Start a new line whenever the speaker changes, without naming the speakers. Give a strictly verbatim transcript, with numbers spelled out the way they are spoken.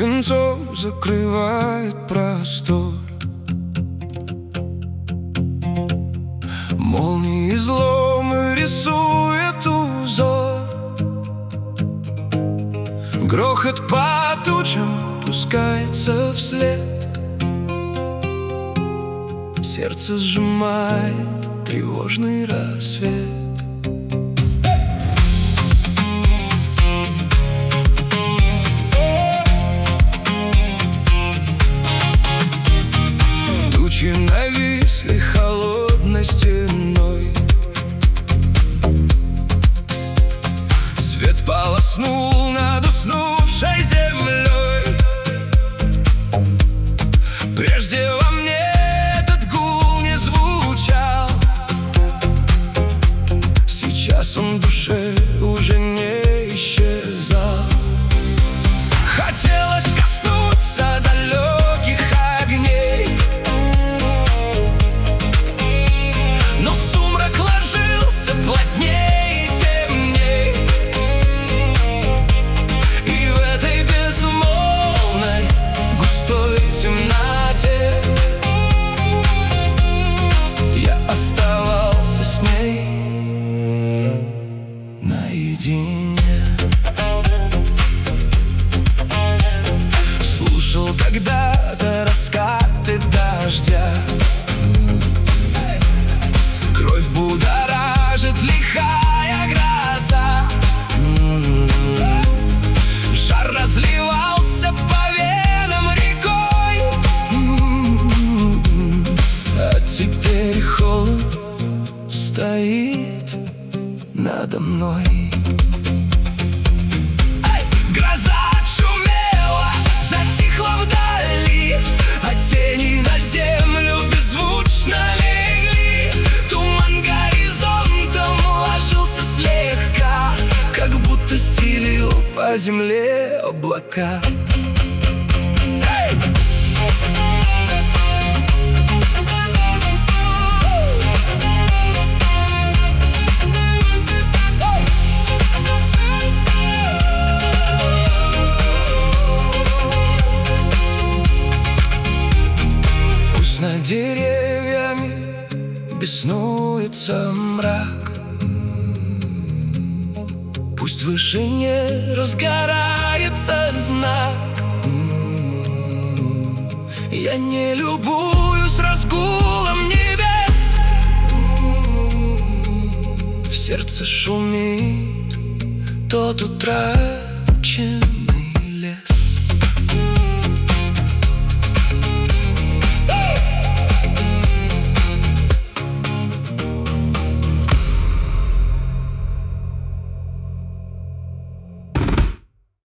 Свинцом закрывает простор. Молнии изломы рисует узор. Грохот по тучам пускается вслед. Сердце сжимает тревожный рассвет. Тучи нависли холодной стеной. Свет полоснул над уснувшей землей. Прежде во мне этот гул не звучал. Сейчас он в душе уже не исчезал. Хотелось коснуться далеких огней, но сумрак ложился плотней и темней. И в этой безмолвной густой темноте я оставался с ней наедине. Слушал когда-то раскаты дождя. Кровь будоражит лихая гроза. Жар разливался по венам рекой. А теперь холод стоит надо мной. Эй! Гроза отшумела, затихла вдали, а тени на землю беззвучно легли. Туман горизонтом ложился слегка, как будто стелил по земле облака. Над деревьями беснуется мрак. Пусть в вышине разгорается знак. Я не любуюсь разгулом небес. В сердце шумит тот утрачен